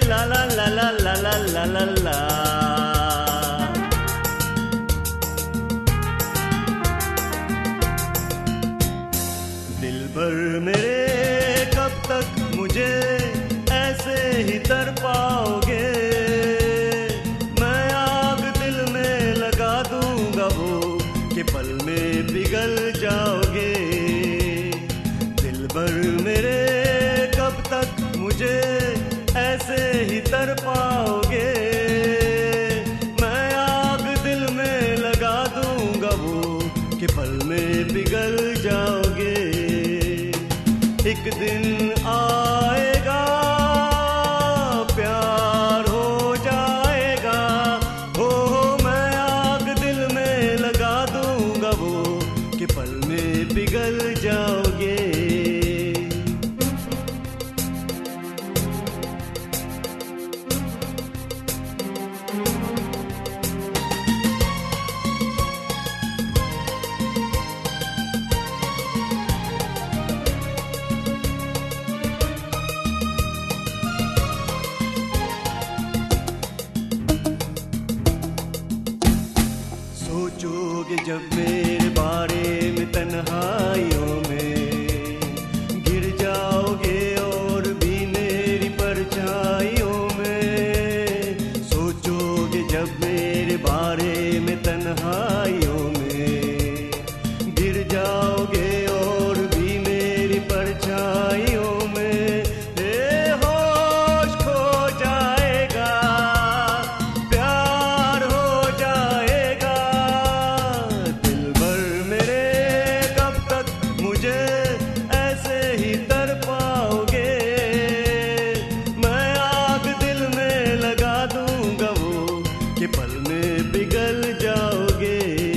ला ला ला ला ला ला ला ला ला। दिलबर मेरे कब तक मुझे ऐसे ही तड़पाओगे? मैं आग दिल में लगा दूंगा वो कि पल में पिघल जाओगे। दिलबर मेरे कब तक मुझे ऐसे ही तड़पाओगे? मैं आग दिल में लगा दूंगा वो कि पल में पिघल जाओगे। एक दिन आएगा प्यार हो जाएगा, हो मैं आग दिल में लगा दूंगा वो कि पल में पिघल जाओगे। सोचोगे जब मेरे बारे में तन्हाइयों में, गिर जाओगे और भी मेरी परछाइयों में। सोचोगे जब मेरे बारे में तन्हाइयों में, गिर जाओगे और भी मेरी परछाइयों में। होश खो जाएगा, प्यार हो जाएगा। दिलबर मेरे कब तक मुझे ऐसे ही तड़पाओगे? मैं आग दिल में लगा दूंगा वो कि पल में पिघल जाओगे।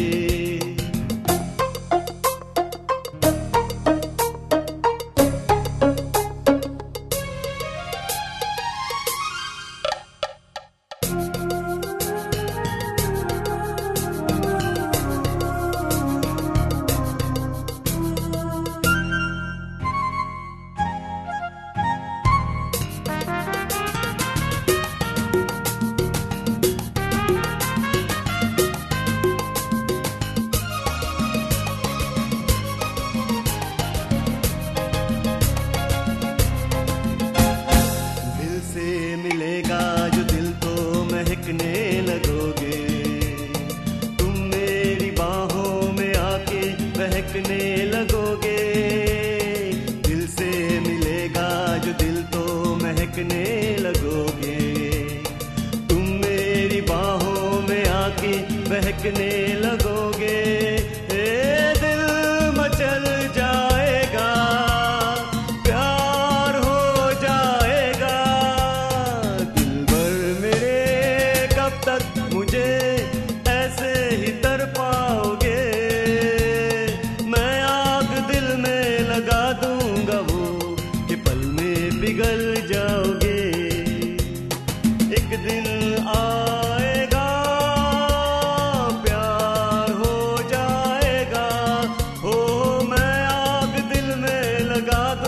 मिलेगा जो दिल तो महकने लगोगे। तुम मेरी बाहों में आके बहकने लगोगे। दिल से मिलेगा जो दिल तो महकने लगोगे। तुम मेरी बाहों में आके बहकने लगोगे। दिल मचल जाएगा, प्यार हो जाएगा। तक मुझे ऐसे ही तड़पाओगे? मैं आग दिल में लगा दूंगा वो कि पल में पिघल जाओगे। एक दिन आएगा प्यार हो जाएगा, हो मैं आग दिल में लगा दूंगा